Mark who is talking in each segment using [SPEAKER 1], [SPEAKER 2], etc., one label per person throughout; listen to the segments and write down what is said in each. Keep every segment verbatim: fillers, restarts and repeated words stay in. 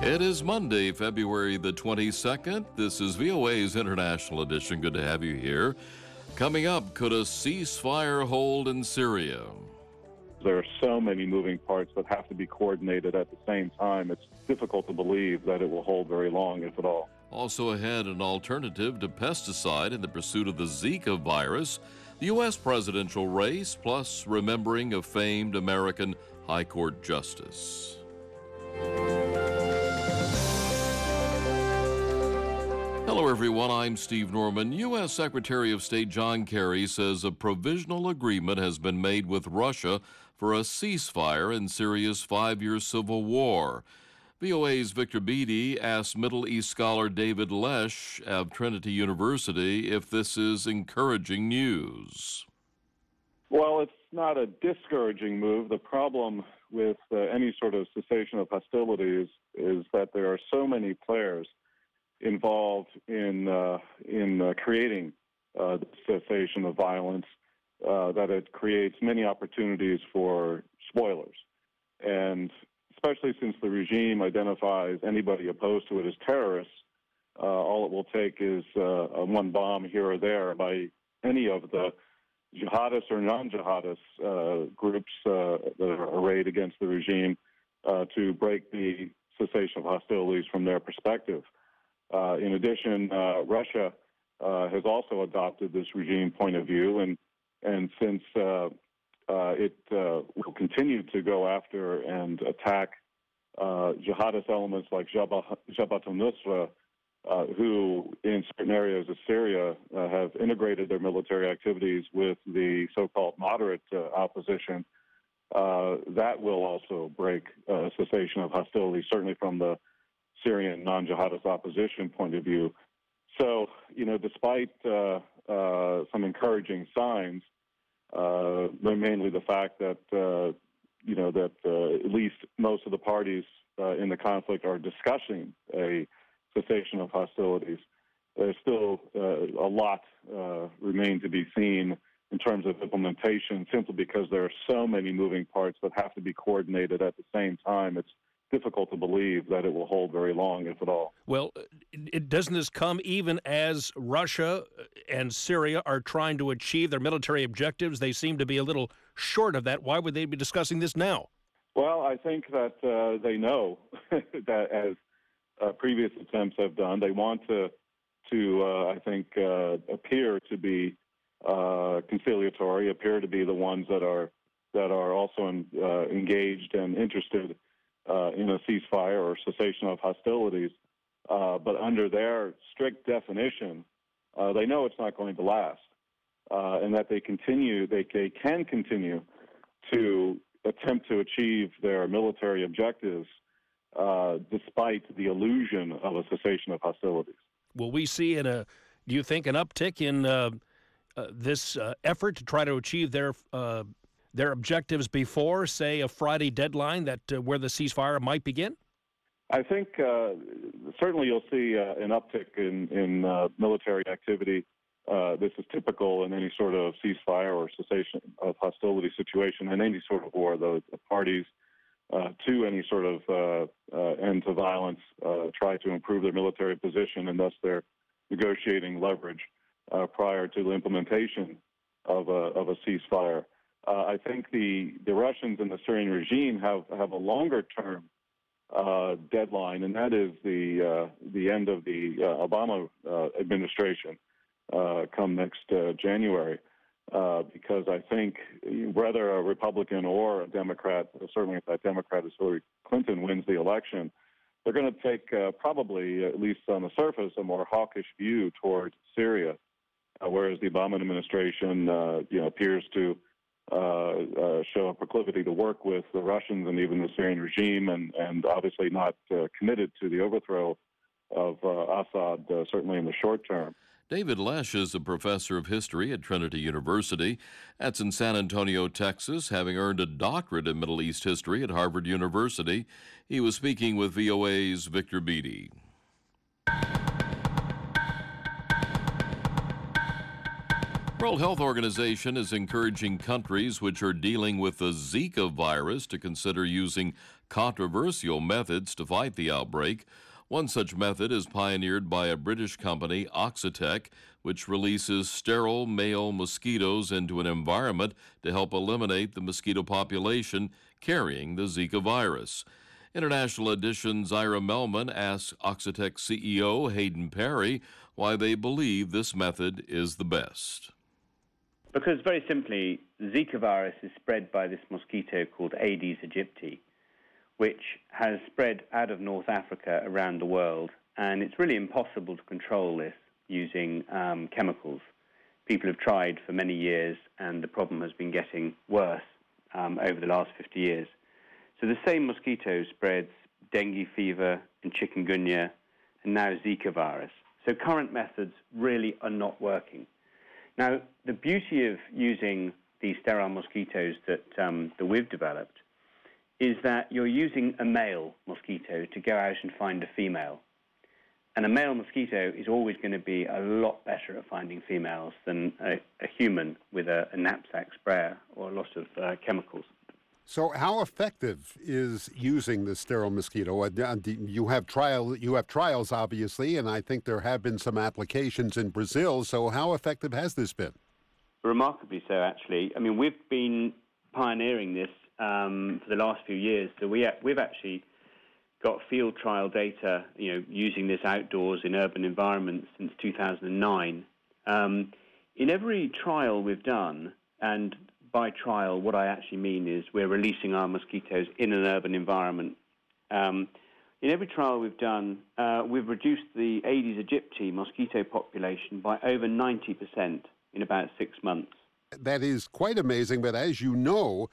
[SPEAKER 1] It is Monday, February the twenty-second. This is V O A's International Edition. Good to have you here. Coming up, could a ceasefire hold in Syria?
[SPEAKER 2] There are so many moving parts that have to be coordinated at the same time. It's difficult to believe that it will hold very long, if at all.
[SPEAKER 1] Also ahead, an alternative to pesticide in the pursuit of the Zika virus, the U S presidential race, plus remembering a famed American High Court justice. Hello, everyone. I'm Steve Norman. U S Secretary of State John Kerry says a provisional agreement has been made with Russia for a ceasefire in Syria's five-year civil war. V O A's Victor Beattie asked Middle East scholar David Lesh of Trinity University if this is encouraging news.
[SPEAKER 2] Well, it's not a discouraging move. The problem with uh, any sort of cessation of hostilities is that there are so many players involved in uh, in uh, creating uh, the cessation of violence uh, that it creates many opportunities for spoilers. And especially since the regime identifies anybody opposed to it as terrorists, uh, all it will take is uh, one bomb here or there by any of the jihadists or non-jihadists uh, groups uh, that are arrayed against the regime uh, to break the cessation of hostilities from their perspective. Uh, in addition, uh, Russia uh, has also adopted this regime point of view, and and since uh, uh, it uh, will continue to go after and attack uh, jihadist elements like Jabhat al-Nusra, uh, who in certain areas of Syria uh, have integrated their military activities with the so-called moderate uh, opposition, uh, that will also break uh, cessation of hostilities, certainly from the Syrian non-jihadist opposition point of view. So, you know, despite uh, uh, some encouraging signs, uh, mainly the fact that, uh, you know, that uh, at least most of the parties uh, in the conflict are discussing a cessation of hostilities, there's still uh, a lot uh, remain to be seen in terms of implementation, simply because there are so many moving parts that have to be coordinated at the same time. It's difficult to believe that it will hold very long, if at all.
[SPEAKER 3] Well, it, doesn't this come even as Russia and Syria are trying to achieve their military objectives? They seem to be a little short of that. Why would they be discussing this now?
[SPEAKER 2] Well, I think that uh, they know that, as uh, previous attempts have done, they want to, to uh, I think, uh, appear to be uh, conciliatory, appear to be the ones that are that are also in, uh, engaged and interested Uh, in a ceasefire or cessation of hostilities, uh, but under their strict definition, uh, they know it's not going to last, uh, and that they continue, they, they can continue to attempt to achieve their military objectives uh, despite the illusion of a cessation of hostilities.
[SPEAKER 3] Will we see, in a, do you think, an uptick in uh, uh, this uh, effort to try to achieve their uh, their objectives before, say, a Friday deadline that uh, where the ceasefire might begin?
[SPEAKER 2] I think uh, certainly you'll see uh, an uptick in, in uh, military activity. Uh, this is typical in any sort of ceasefire or cessation of hostility situation, in any sort of war. The, the parties uh, to any sort of uh, uh, end to violence uh, try to improve their military position, and thus their negotiating leverage uh, prior to the implementation of a, of a ceasefire. Uh, I think the, the Russians and the Syrian regime have, have a longer-term uh, deadline, and that is the uh, the end of the uh, Obama uh, administration uh, come next uh, January, uh, because I think whether a Republican or a Democrat, certainly if that Democrat is Hillary Clinton, wins the election, they're going to take uh, probably, at least on the surface, a more hawkish view toward Syria, uh, whereas the Obama administration uh, you know, appears to Uh, uh, show a proclivity to work with the Russians and even the Syrian regime, and, and obviously not uh, committed to the overthrow of uh, Assad, uh, certainly in the short term.
[SPEAKER 1] David Lesh is a professor of history at Trinity University. That's in San Antonio, Texas, having earned a doctorate in Middle East history at Harvard University. He was speaking with V O A's Victor Beattie. World Health Organization is encouraging countries which are dealing with the Zika virus to consider using controversial methods to fight the outbreak. One such method is pioneered by a British company, Oxitec, which releases sterile male mosquitoes into an environment to help eliminate the mosquito population carrying the Zika virus. International Edition's Ira Melman asks Oxitec C E O Hayden Perry why they believe this method is the best.
[SPEAKER 4] Because very simply, Zika virus is spread by this mosquito called Aedes aegypti, which has spread out of North Africa around the world, and it's really impossible to control this using um, chemicals. People have tried for many years, and the problem has been getting worse um, over the last fifty years. So the same mosquito spreads dengue fever and chikungunya, and now Zika virus. So current methods really are not working. Now, the beauty of using these sterile mosquitoes that, um, that we've developed is that you're using a male mosquito to go out and find a female. And a male mosquito is always going to be a lot better at finding females than a, a human with a, a knapsack sprayer or a lot of uh, chemicals.
[SPEAKER 5] So how effective is using the sterile mosquito? You have trial, you have trials, obviously, and I think there have been some applications in Brazil. So how effective has this been?
[SPEAKER 4] Remarkably so, actually. I mean, we've been pioneering this um, for the last few years. So we, we've actually got field trial data, you know, using this outdoors in urban environments since two thousand nine. Um, in every trial we've done, and by trial, what I actually mean is we're releasing our mosquitoes in an urban environment. Um, in every trial we've done, uh, we've reduced the Aedes aegypti mosquito population by over ninety percent in about six months.
[SPEAKER 5] That is quite amazing, but as you know,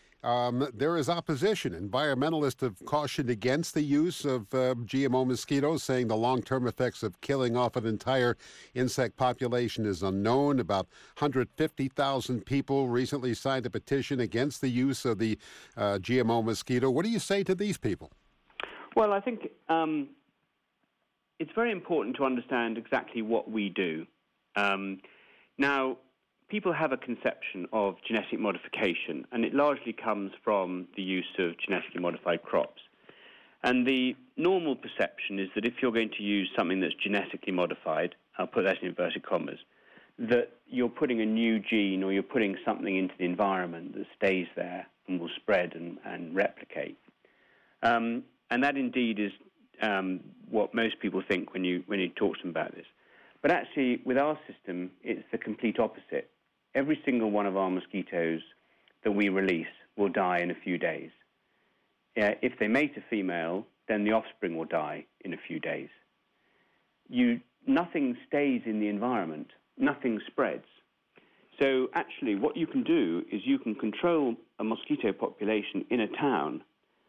[SPEAKER 5] um, there is opposition. Environmentalists have cautioned against the use of uh, G M O mosquitoes, saying the long-term effects of killing off an entire insect population is unknown. About one hundred fifty thousand people recently signed a petition against the use of the uh, G M O mosquito. What do you say to these people?
[SPEAKER 4] Well, I think um, it's very important to understand exactly what we do. Um, now, people have a conception of genetic modification, and it largely comes from the use of genetically modified crops. And the normal perception is that if you're going to use something that's genetically modified, I'll put that in inverted commas, that you're putting a new gene or you're putting something into the environment that stays there and will spread and, and replicate. Um, and that indeed is um, what most people think when you, when you talk to them about this. But actually, with our system, it's the complete opposite. Every single one of our mosquitoes that we release will die in a few days. Uh, if they mate a female, then the offspring will die in a few days. You, nothing stays in the environment. Nothing spreads. So actually, what you can do is you can control a mosquito population in a town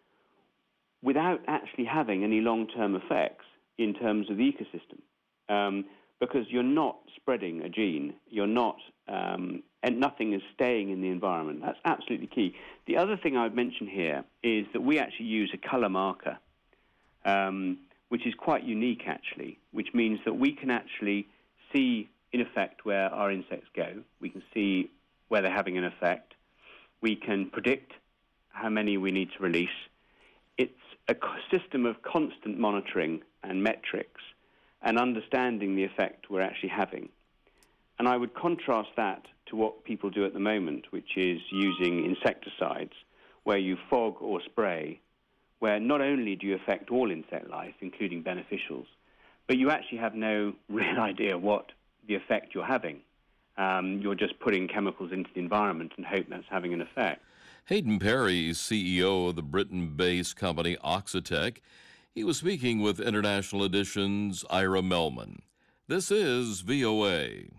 [SPEAKER 4] without actually having any long-term effects in terms of the ecosystem. Um, because you're not spreading a gene, you're not, um, and nothing is staying in the environment. That's absolutely key. The other thing I would mention here is that we actually use a color marker, um, which is quite unique, actually, which means that we can actually see, in effect, where our insects go. We can see where they're having an effect. We can predict how many we need to release. It's a system of constant monitoring and metrics and understanding the effect we're actually having. And I would contrast that to what people do at the moment, which is using insecticides, where you fog or spray, where not only do you affect all insect life, including beneficials, but you actually have no real idea what the effect you're having. Um, you're just putting chemicals into the environment and hope that's having an effect.
[SPEAKER 1] Hayden Perry, C E O of the Britain-based company Oxitec. He was speaking with International Edition's Ira Melman. This is V O A.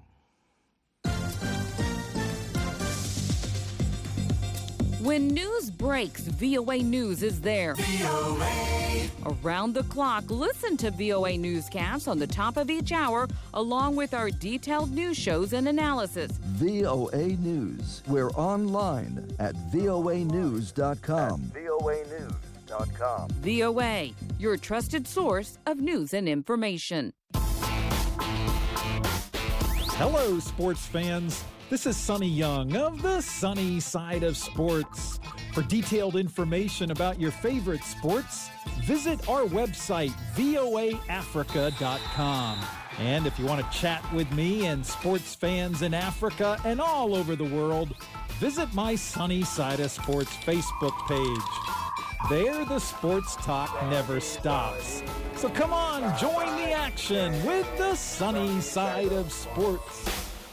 [SPEAKER 6] When news breaks, V O A News is there.
[SPEAKER 7] V O A.
[SPEAKER 6] Around the clock, listen to V O A Newscasts on the top of each hour, along with our detailed news shows and analysis.
[SPEAKER 7] V O A News. We're online at V O A news dot com.
[SPEAKER 8] V O A news dot com.
[SPEAKER 6] V O A, your trusted source of news and information.
[SPEAKER 9] Hello, sports fans. This is Sonny Young of the Sunny Side of Sports. For detailed information about your favorite sports, visit our website, V O A Africa dot com. And if you want to chat with me and sports fans in Africa and all over the world, visit my Sunny Side of Sports Facebook page. There, the sports talk never stops. So come on, join the action with the Sunny Side of Sports.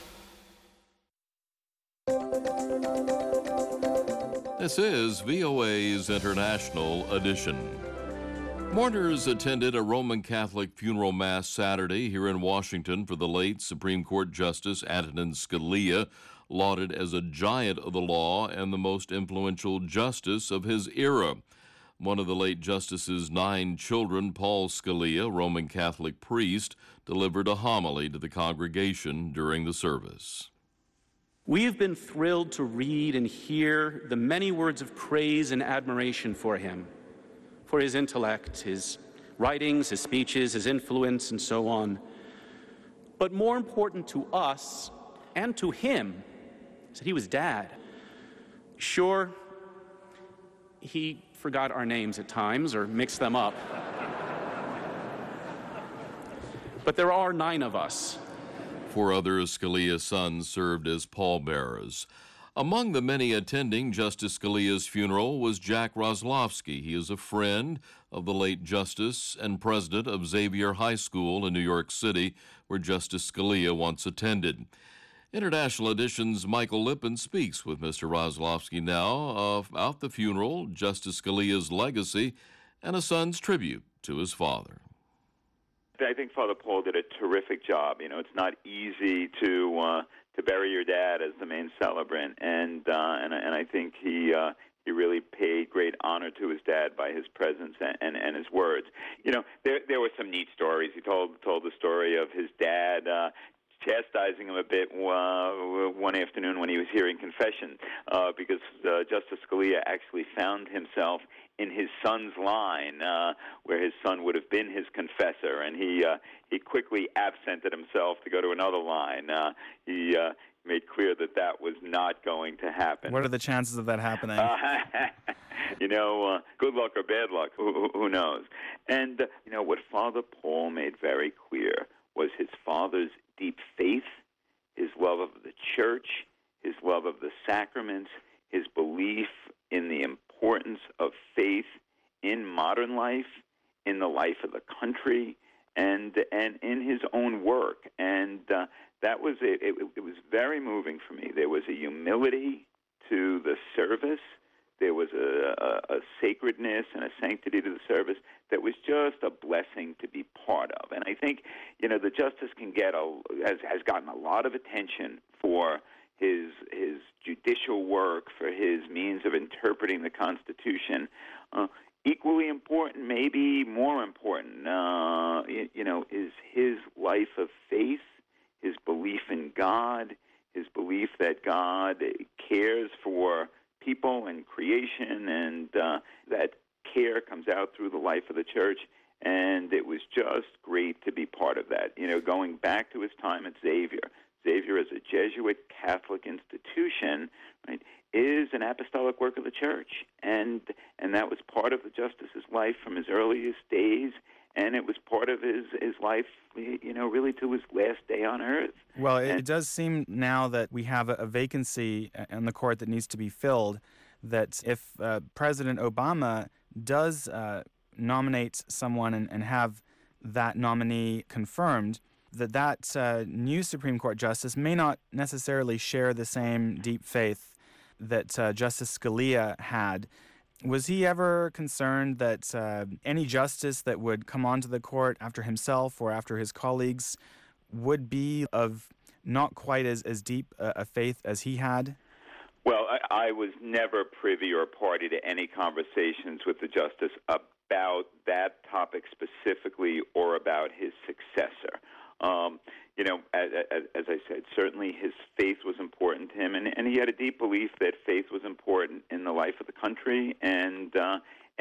[SPEAKER 1] This is V O A's International Edition. Mourners attended a Roman Catholic funeral mass Saturday here in Washington for the late Supreme Court Justice Antonin Scalia, lauded as a giant of the law and the most influential justice of his era. One of the late justice's nine children, Paul Scalia, Roman Catholic priest, delivered a homily to the congregation during the service.
[SPEAKER 10] We have been thrilled to read and hear the many words of praise and admiration for him, for his intellect, his writings, his speeches, his influence, and so on. But more important to us and to him is that he was Dad. Sure, he forgot our names at times or mixed them up. But there are nine of us.
[SPEAKER 1] Four other Scalia sons served as pallbearers. Among the many attending Justice Scalia's funeral was Jack Roslovsky. He is a friend of the late Justice and president of Xavier High School in New York City, where Justice Scalia once attended. International Edition's Michael Lippin speaks with Mister Roslovsky now about the funeral, Justice Scalia's legacy, and a son's tribute to his father.
[SPEAKER 11] I think Father Paul did a terrific job. You know, it's not easy to uh, to bury your dad as the main celebrant, and uh, and and I think he uh, he really paid great honor to his dad by his presence and, and, and his words. You know, there there were some neat stories. He told told the story of his dad Uh, chastising him a bit uh, one afternoon when he was hearing confession, uh, because uh, Justice Scalia actually found himself in his son's line, uh, where his son would have been his confessor, and he uh, he quickly absented himself to go to another line. Uh, he uh, made clear that that was not going to happen.
[SPEAKER 12] What are the chances of that happening?
[SPEAKER 11] Uh, you know, uh, good luck or bad luck, who, who knows? And, uh, you know, what Father Paul made very clear was his father's deep faith, his love of the church, his love of the sacraments, his belief in the importance of faith in modern life, in the life of the country, and and in his own work. And uh, that was it, it, it was very moving for me. There was a humility to the service. There was a, a, a sacredness and a sanctity to the service that was just a blessing to be part of. And I think, you know, the justice can get a, has, has gotten a lot of attention for his his judicial work, for his means of interpreting the Constitution. Uh, equally important, maybe more important, uh, you, you know, is his life of faith, his belief in God, his belief that God cares for people and creation, and uh, that care comes out through the life of the church. And it was just great to be part of that. You know, going back to his time at Xavier, Xavier as a Jesuit Catholic institution, right, is an apostolic work of the church. And and that was part of the justice's life from his earliest days, and it was part of his, his life, you know, really to his last day on earth.
[SPEAKER 12] Well, it,
[SPEAKER 11] and,
[SPEAKER 12] it does seem now that we have a, a vacancy in the court that needs to be filled, that if uh, President Obama does uh, nominate someone and, and have that nominee confirmed, that that uh, new Supreme Court justice may not necessarily share the same deep faith that uh, Justice Scalia had. Was he ever concerned that uh, any justice that would come onto the court after himself or after his colleagues would be of not quite as, as deep a, a faith as he had?
[SPEAKER 11] Well, I, I was never privy or party to any conversations with the justice about that topic specifically or about his successor. Um, you know, as, as I said, certainly his faith was important to him, and, and he had a deep belief that faith was important in the life of the country and uh,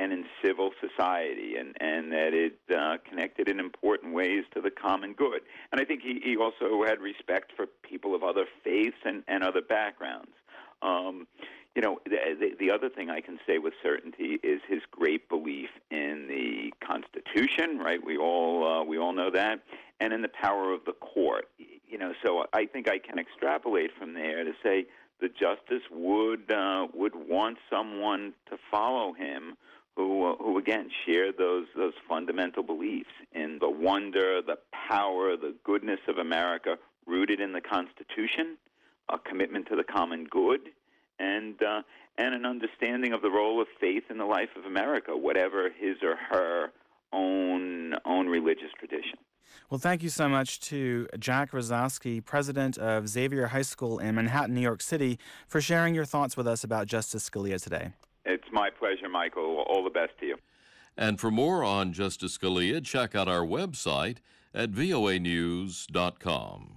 [SPEAKER 11] and in civil society, and, and that it uh, connected in important ways to the common good. And I think he, he also had respect for people of other faiths and, and other backgrounds. Um, you know, the, the, the other thing I can say with certainty is his great belief in the Constitution, right? We all uh, we all know that, and in the power of the court. You know, so I think I can extrapolate from there to say the justice would uh, would want someone to follow him who uh, who again shared those those fundamental beliefs in the wonder, the power, the goodness of America, rooted in the Constitution, a commitment to the common good, and uh, and an understanding of the role of faith in the life of America, whatever his or her own own religious tradition.
[SPEAKER 12] Well, thank you so much to Jack Rosowski, president of Xavier High School in Manhattan, New York City, for sharing your thoughts with us about Justice Scalia today.
[SPEAKER 11] It's my pleasure, Michael. All the best to you.
[SPEAKER 1] And for more on Justice Scalia, check out our website at V O A news dot com.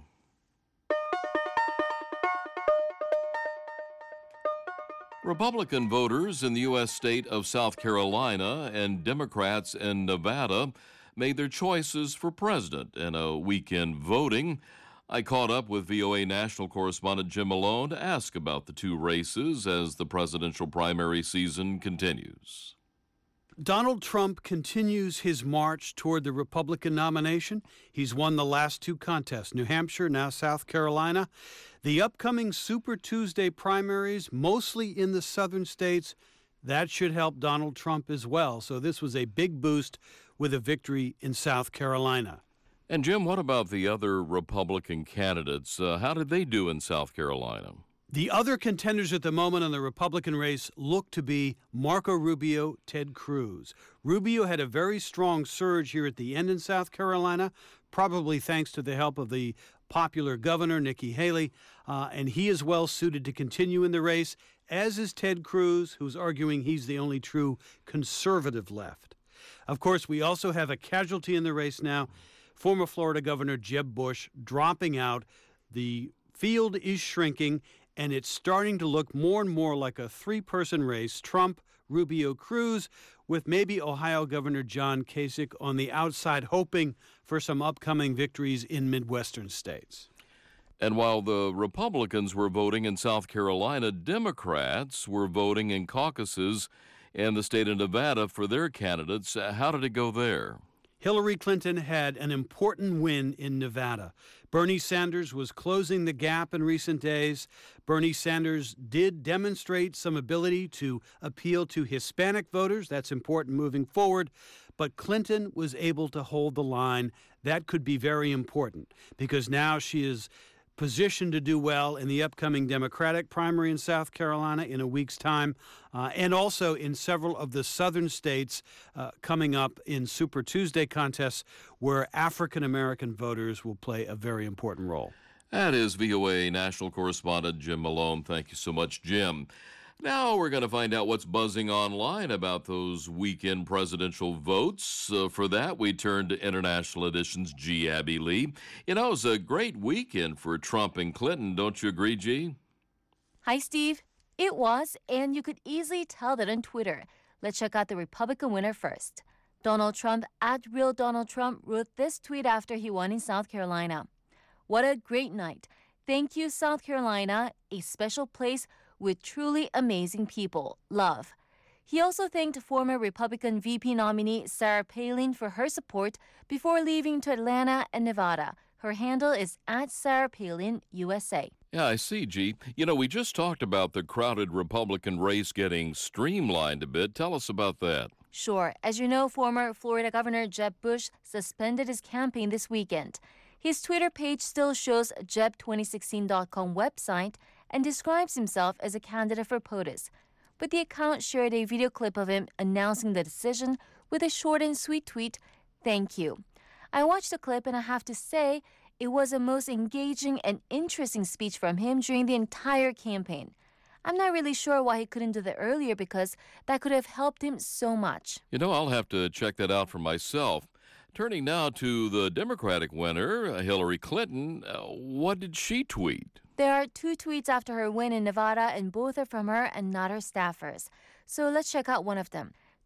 [SPEAKER 1] Republican voters in the U S state of South Carolina and Democrats in Nevada made their choices for president in a weekend voting. I caught up with V O A national correspondent Jim Malone to ask about the two races as the presidential primary season continues.
[SPEAKER 13] Donald Trump continues his march toward the Republican nomination. He's won the last two contests, New Hampshire, now South Carolina. The upcoming Super Tuesday primaries, mostly in the southern states, that should help Donald Trump as well. So this was a big boost with a victory in South Carolina.
[SPEAKER 1] And Jim, what about the other Republican candidates? Uh, how did they do in South Carolina?
[SPEAKER 13] The other contenders at the moment on the Republican race look to be Marco Rubio, Ted Cruz. Rubio had a very strong surge here at the end in South Carolina, probably thanks to the help of the popular governor, Nikki Haley, uh, and he is well suited to continue in the race, as is Ted Cruz, who's arguing he's the only true conservative left. Of course, we also have a casualty in the race now, former Florida Governor Jeb Bush dropping out. The field is shrinking, and it's starting to look more and more like a three-person race, Trump, Rubio, Cruz, with maybe Ohio Governor John Kasich on the outside, hoping for some upcoming victories in Midwestern states.
[SPEAKER 1] And while the Republicans were voting in South Carolina, Democrats were voting in caucuses in the state of Nevada for their candidates. How did it go there?
[SPEAKER 13] Hillary Clinton had an important win in Nevada. Bernie Sanders was closing the gap in recent days. Bernie Sanders did demonstrate some ability to appeal to Hispanic voters. That's important moving forward. But Clinton was able to hold the line. That could be very important because now she is positioned to do well in the upcoming Democratic primary in South Carolina in a week's time, uh, and also in several of the southern states uh, coming up in Super Tuesday contests where African-American voters will play a very important role.
[SPEAKER 1] That is V O A national correspondent Jim Malone. Thank you so much, Jim. Now we're going to find out what's buzzing online about those weekend presidential votes. Uh, for that, we turn to International Edition's G. Abby Lee. You know, it was a great weekend for Trump and Clinton. Don't you agree, G?
[SPEAKER 14] Hi, Steve. It was, and you could easily tell that on Twitter. Let's check out the Republican winner first. Donald Trump, at Real Donald Trump, wrote this tweet after he won in South Carolina. What a great night. Thank you, South Carolina, a special place with truly amazing people. Love. He also thanked former Republican V P nominee Sarah Palin for her support before leaving to Atlanta and Nevada. Her handle is at Sarah Palin U S A.
[SPEAKER 1] Yeah, I see, G. You know, we just talked about the crowded Republican race getting streamlined a bit. Tell us about that.
[SPEAKER 14] Sure. As you know, former Florida Governor Jeb Bush suspended his campaign this weekend. His Twitter page still shows Jeb twenty sixteen dot com website and describes himself as a candidate for POTUS. But the account shared a video clip of him announcing the decision with a short and sweet tweet, "Thank you." I watched the clip and I have to say, it was a most engaging and interesting speech from him during the entire campaign. I'm not really sure why he couldn't do that earlier because that could have helped him so much.
[SPEAKER 1] You know, I'll have to check that out for myself. Turning now to the Democratic winner, Hillary Clinton, uh, what did she tweet?
[SPEAKER 14] There are two tweets after her win in Nevada, and both are from her and not her staffers. So let's check out one of them.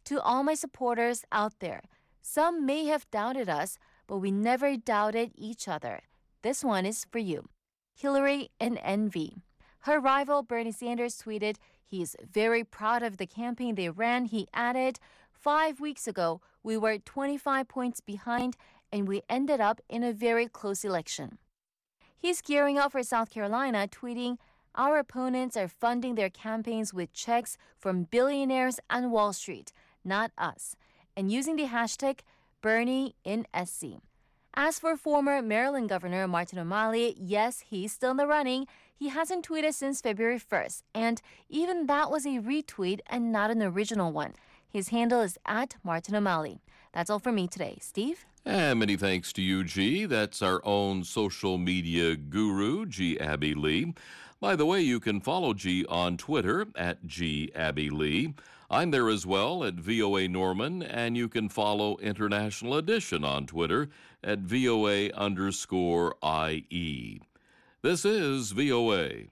[SPEAKER 14] To all my supporters out there, some may have doubted us, but we never doubted each other. This one is for you. Hillary in Envy. Her rival Bernie Sanders tweeted he is very proud of the campaign they ran. He added, five weeks ago, we were twenty-five points behind and we ended up in a very close election. He's gearing up for South Carolina, tweeting, our opponents are funding their campaigns with checks from billionaires and Wall Street, not us, and using the hashtag Bernie in S C. As for former Maryland Governor Martin O'Malley, yes, he's still in the running. He hasn't tweeted since February first, and even that was a retweet and not an original one. His handle is at Martin O'Malley. That's all from me today. Steve?
[SPEAKER 1] And many thanks to you, G. That's our own social media guru, G. Abby Lee. By the way, you can follow G on Twitter at G. Abby Lee. I'm there as well at V O A Norman, and you can follow International Edition on Twitter at V O A underscore I E. This is V O A.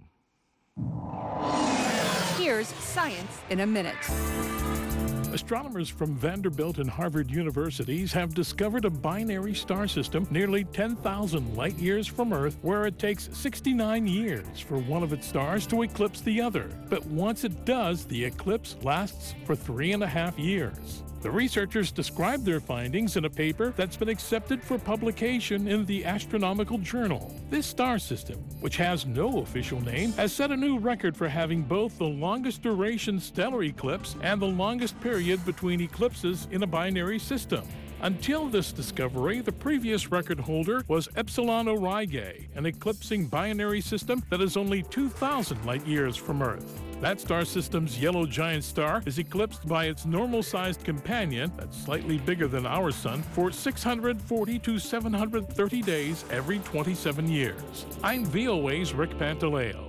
[SPEAKER 15] Here's Science in a Minute.
[SPEAKER 3] Astronomers from Vanderbilt and Harvard universities have discovered a binary star system nearly ten thousand light years from Earth, where it takes sixty-nine years for one of its stars to eclipse the other. But once it does, the eclipse lasts for three and a half years. The researchers described their findings in a paper that's been accepted for publication in the Astronomical Journal. This star system, which has no official name, has set a new record for having both the longest duration stellar eclipse and the longest period between eclipses in a binary system. Until this discovery, the previous record holder was Epsilon Aurigae, an eclipsing binary system that is only two thousand light years from Earth. That star system's yellow giant star is eclipsed by its normal-sized companion, that's slightly bigger than our sun, for six hundred forty to seven hundred thirty days every twenty-seven years. I'm V O A's Rick Pantaleo.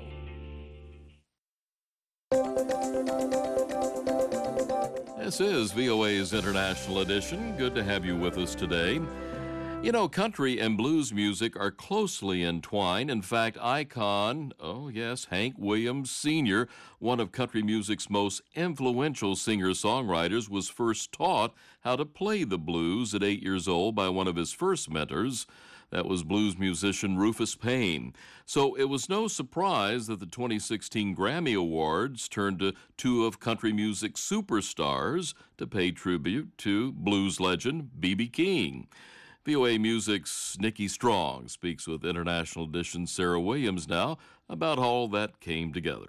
[SPEAKER 1] This is V O A's International Edition. Good to have you with us today. You know, country and blues music are closely entwined. In fact, icon, oh yes, Hank Williams Senior, one of country music's most influential singer-songwriters, was first taught how to play the blues at eight years old by one of his first mentors. That was blues musician Rufus Payne. So it was no surprise that the twenty sixteen Grammy Awards turned to two of country music's superstars to pay tribute to blues legend B B King. V O A Music's Nikki Strong speaks with International Edition's Sarah Williams now about how all that came together.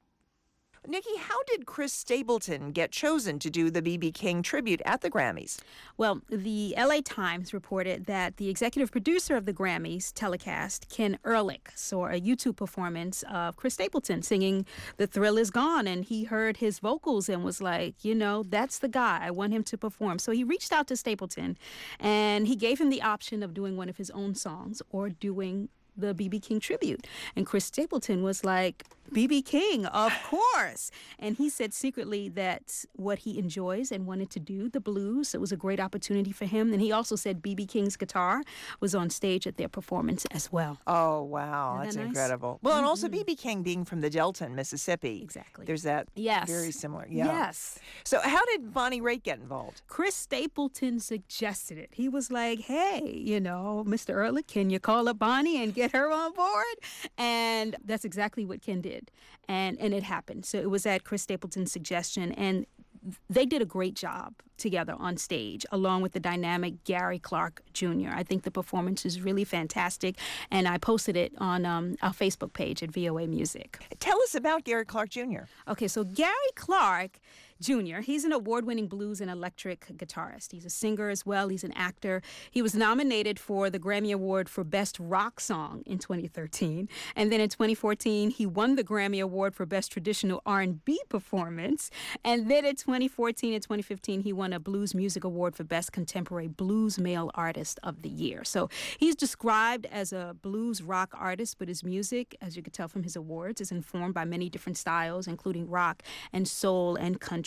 [SPEAKER 16] Nikki, how did Chris Stapleton get chosen to do the B B King tribute at the Grammys?
[SPEAKER 17] Well, the L A Times reported that the executive producer of the Grammys telecast, Ken Ehrlich, saw a YouTube performance of Chris Stapleton singing The Thrill Is Gone, and he heard his vocals and was like, you know, that's the guy. I want him to perform. So he reached out to Stapleton, and he gave him the option of doing one of his own songs or doing the B B King tribute. And Chris Stapleton was like, B B King, of course. And he said secretly that's what he enjoys and wanted to do, the blues. It was a great opportunity for him. And he also said B B King's guitar was on stage at their performance as well.
[SPEAKER 16] Oh, wow.
[SPEAKER 17] Isn't
[SPEAKER 16] That's
[SPEAKER 17] that nice?
[SPEAKER 16] incredible. Well,
[SPEAKER 17] mm-hmm.
[SPEAKER 16] and also B B King being from the Delta in Mississippi.
[SPEAKER 17] Exactly.
[SPEAKER 16] There's that
[SPEAKER 17] yes.
[SPEAKER 16] very similar. Yeah.
[SPEAKER 17] Yes.
[SPEAKER 16] So how did Bonnie Raitt get involved?
[SPEAKER 17] Chris Stapleton suggested it. He was like, hey, you know, Mister Ehrlich, can you call up Bonnie and get her on board? And that's exactly what Ken did. And and it happened. So it was at Chris Stapleton's suggestion. And they did a great job together on stage, along with the dynamic Gary Clark Junior I think the performance is really fantastic. And I posted it on um, our Facebook page at V O A Music.
[SPEAKER 16] Tell us about Gary Clark Junior
[SPEAKER 17] Okay, so Gary Clark Junior, he's an award-winning blues and electric guitarist. He's a singer as well. He's an actor. He was nominated for the Grammy Award for Best Rock Song in twenty thirteen. And then in twenty fourteen, he won the Grammy Award for Best Traditional R and B Performance. And then in twenty fourteen and twenty fifteen, he won a Blues Music Award for Best Contemporary Blues Male Artist of the Year. So he's described as a blues rock artist, but his music, as you could tell from his awards, is informed by many different styles, including rock and soul and country.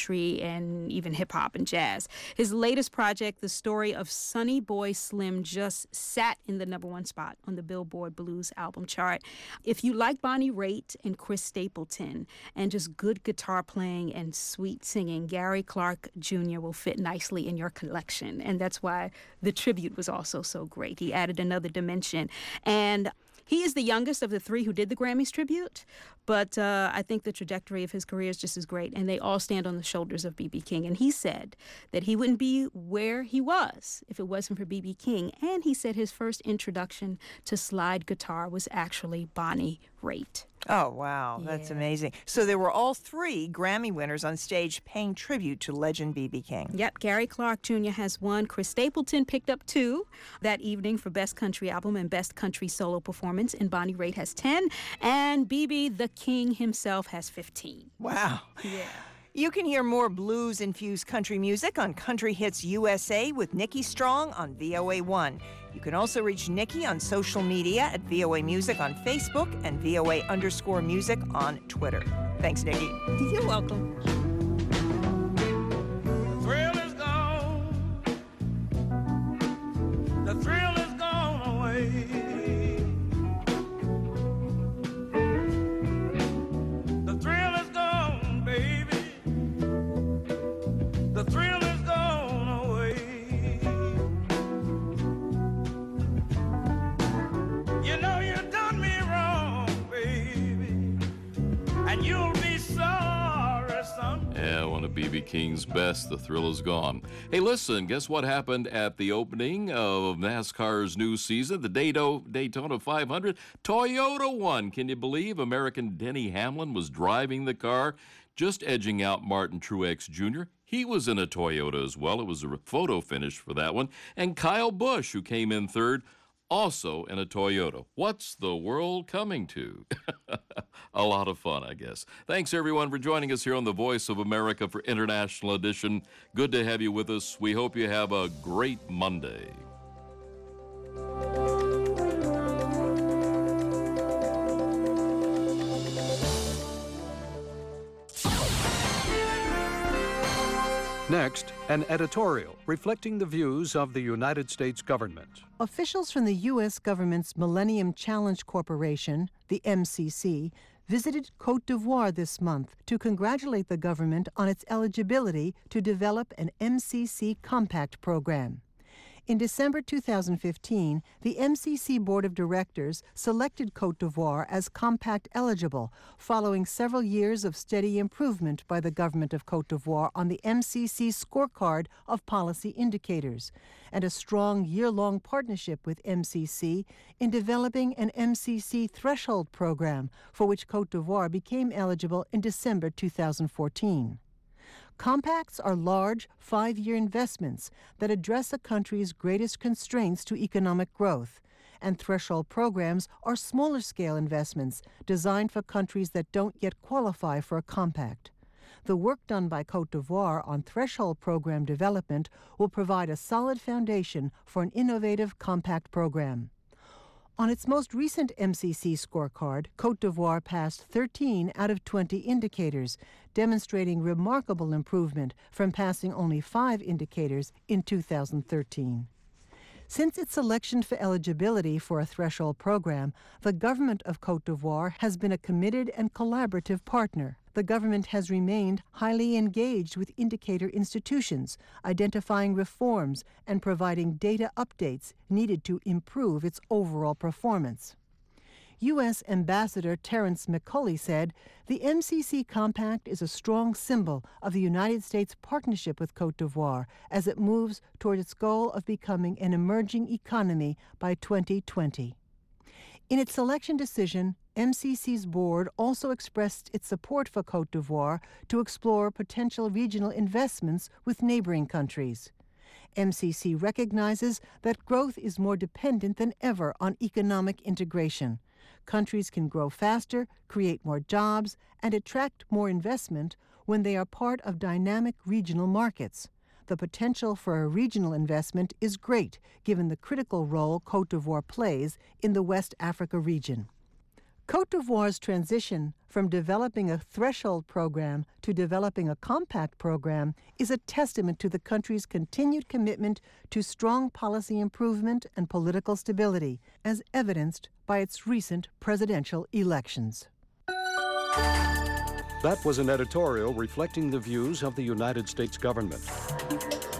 [SPEAKER 17] country and even hip hop and jazz. His latest project, the story of Sonny Boy Slim, just sat in the number one spot on the Billboard Blues album chart. If you like Bonnie Raitt and Chris Stapleton and just good guitar playing and sweet singing, Gary Clark Junior will fit nicely in your collection. And that's why the tribute was also so great. He added another dimension. And he is the youngest of the three who did the Grammys tribute, but uh, I think the trajectory of his career is just as great, and they all stand on the shoulders of B B. King. And he said that he wouldn't be where he was if it wasn't for B B. King, and he said his first introduction to slide guitar was actually Bonnie Raitt.
[SPEAKER 16] Oh, wow. That's
[SPEAKER 17] Yeah.
[SPEAKER 16] amazing. So there were all three Grammy winners on stage paying tribute to legend B B. King.
[SPEAKER 17] Yep, Gary Clark Junior has one. Chris Stapleton picked up two that evening for Best Country Album and Best Country Solo Performance, and Bonnie Raitt has ten, and B B the King himself has fifteen.
[SPEAKER 16] Wow.
[SPEAKER 17] Yeah.
[SPEAKER 16] You can hear more blues-infused country music on Country Hits U S A with Nikki Strong on V O A one. You can also reach Nikki on social media at V O A Music on Facebook and V O A underscore music on Twitter. Thanks, Nikki.
[SPEAKER 17] You're welcome.
[SPEAKER 18] Thrill is gone. The thrill is gone away. The thrill is gone, baby. The thrill is gone away. You know you done me wrong, baby, and you'll be sorry someday.
[SPEAKER 1] Yeah, one of B B. King's best. The thrill is gone. Hey, listen, guess what happened at the opening of NASCAR's new season, the Dato- Daytona five hundred? Toyota won. Can you believe American Denny Hamlin was driving the car, just edging out Martin Truex Junior? He was in a Toyota as well. It was a photo finish for that one. And Kyle Busch, who came in third, also in a Toyota. What's the world coming to? A lot of fun, I guess. Thanks, everyone, for joining us here on The Voice of America for International Edition. Good to have you with us. We hope you have a great Monday.
[SPEAKER 19] Next, an editorial reflecting the views of the United States government.
[SPEAKER 20] Officials from the U S government's Millennium Challenge Corporation, the M C C, visited Côte d'Ivoire this month to congratulate the government on its eligibility to develop an M C C Compact program. In December two thousand fifteen, the M C C Board of Directors selected Côte d'Ivoire as Compact eligible, following several years of steady improvement by the government of Côte d'Ivoire on the M C C scorecard of policy indicators, and a strong year-long partnership with M C C in developing an M C C threshold program, for which Côte d'Ivoire became eligible in December two thousand fourteen. Compacts are large, five-year investments that address a country's greatest constraints to economic growth, and threshold programs are smaller-scale investments designed for countries that don't yet qualify for a compact. The work done by Côte d'Ivoire on threshold program development will provide a solid foundation for an innovative compact program. On its most recent M C C scorecard, Côte d'Ivoire passed thirteen out of twenty indicators, demonstrating remarkable improvement from passing only five indicators in two thousand thirteen. Since its selection for eligibility for a threshold program, the government of Côte d'Ivoire has been a committed and collaborative partner. The government has remained highly engaged with indicator institutions, identifying reforms and providing data updates needed to improve its overall performance. U S Ambassador Terence McCulley said, "The M C C Compact is a strong symbol of the United States' partnership with Côte d'Ivoire as it moves toward its goal of becoming an emerging economy by twenty twenty. In its selection decision, M C C's board also expressed its support for Côte d'Ivoire to explore potential regional investments with neighboring countries. M C C recognizes that growth is more dependent than ever on economic integration. Countries can grow faster, create more jobs, and attract more investment when they are part of dynamic regional markets. The potential for a regional investment is great, given the critical role Côte d'Ivoire plays in the West Africa region." Côte d'Ivoire's transition from developing a threshold program to developing a compact program is a testament to the country's continued commitment to strong policy improvement and political stability, as evidenced by its recent presidential elections.
[SPEAKER 19] That was an editorial reflecting the views of the United States government.